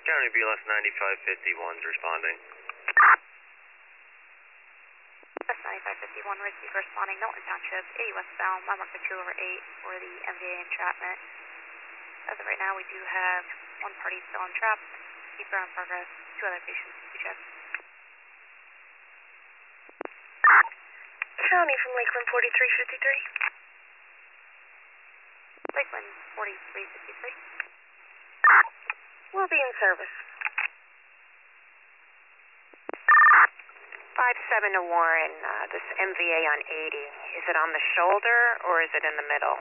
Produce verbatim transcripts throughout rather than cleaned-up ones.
County B L S ninety-five fifty-one's responding. B L S ninety-five fifty-one, receive responding, Milton Township, eighty westbound, mile marker two over eight for the M V A entrapment. As of right now, we do have one party still entrapped, keeper in progress, two other patients to be checked. County from Lakeland forty-three fifty-three. Lakeland forty-three fifty-three. We'll be in service. five seven to Warren, uh, this M V A on eighty, is it on the shoulder or is it in the middle?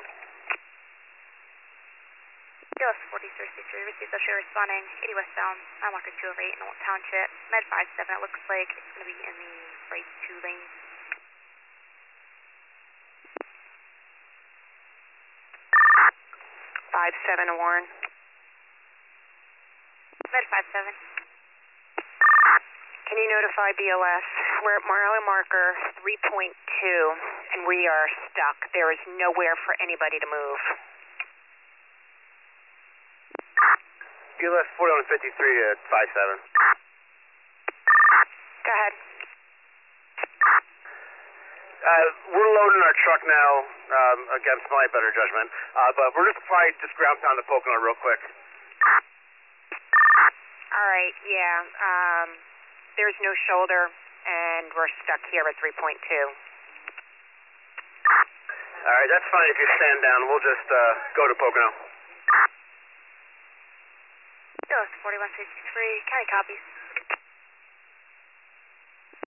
B L S forty-three fifty-three, received the show responding, eighty westbound, mile marker two over eight, Milton Township, Med five seven, it looks like it's going to be in the right two lanes. five seven to Warren. Med five seven. Can you notify B L S? We're at mile marker three point two and we are stuck. There is nowhere for anybody to move. B L S forty-one fifty-three at five seven. Go ahead. Uh, we're loading our truck now, um, against my better judgment, uh, but we're just probably just ground pound the Pocono real quick. All right, yeah. Um, there's no shoulder, and we're stuck here at three point two. All right, that's fine if you stand down. We'll just uh, go to Pocono. B L S forty-one fifty-three, county copies.